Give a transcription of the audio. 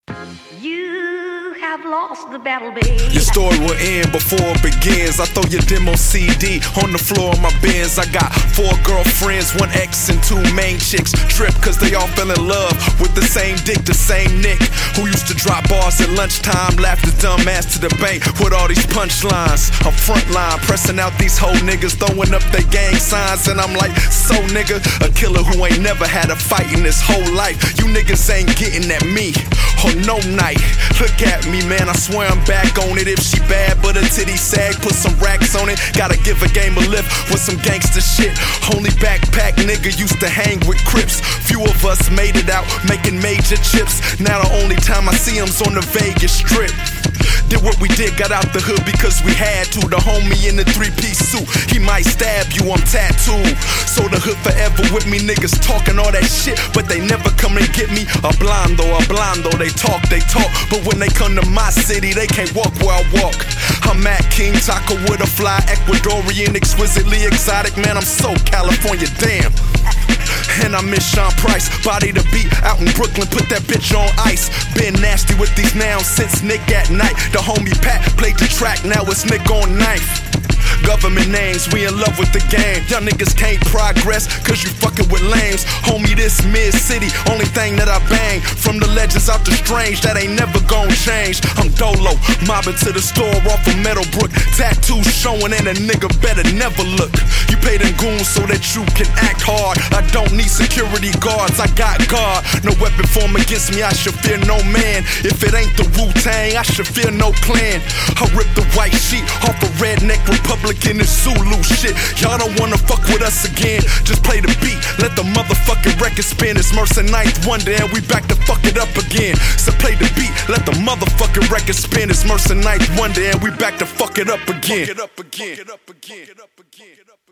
You have lost the battle, babe. Your story will end before it begins. I throw your demo CD on the floor of my Benz. I got 4 girlfriends, 1 ex and 2 main chicks. Trip cause they all fell in love with the same dick, the same Nick, who used to drop bars at lunchtime, laugh the dumb ass to the bank with all these punchlines. I'm frontline, pressing out these whole niggas, throwing up their gang signs. And I'm like, so nigga, a killer who ain't never had a fight in his whole life. You niggas ain't getting at me on no night. Look at me, man, I swear I'm back on it. If she bad but her titty sag, put some racks on it. Gotta give a game a lift with some gangster shit. Only backpack nigga used to hang with Crips. Few of us made it out, making major chips. Now the only time I see him's on the Vegas Strip. Did what we did, got out the hood because we had to. The homie in the 3-piece suit, he might stab you, I'm tattooed. So the hood forever with me, niggas talking all that shit, but they never come and get me. A blondo, they talk, but when they come to my city, they can't walk where I walk. I'm at King Taco with a fly Ecuadorian, exquisitely exotic, man, I'm so California, damn. And I miss Sean Price, body the beat out in Brooklyn, put that bitch on ice. Been nasty with these nouns since Nick at night. The homie Pat played the track, now it's Nick on knife. Government names, we in love with the game. Y'all niggas can't progress cause you fucking with lames. Homie, this mid-city, only thing that I bang. From the legends out the strange, that ain't never gon' change. I'm Dolo, mobbing to the store off of Meadowbrook. Tattoos showing and a nigga better never look. You pay them goons so that you can act hard. I don't need security guards, I got God. No weapon form against me, I should fear no man. If it ain't the Wu-Tang, I should fear no clan. I rip the white sheet off a redneck Republican and Zulu shit. Y'all don't wanna fuck with us again, just play the beat, let the motherfucking record spin. It's Mercer Ninth Wonder and we back to fuck it up again. So play the beat, let the motherfucking record spin. It's Mercer Ninth Wonder and we back to fuck it up again.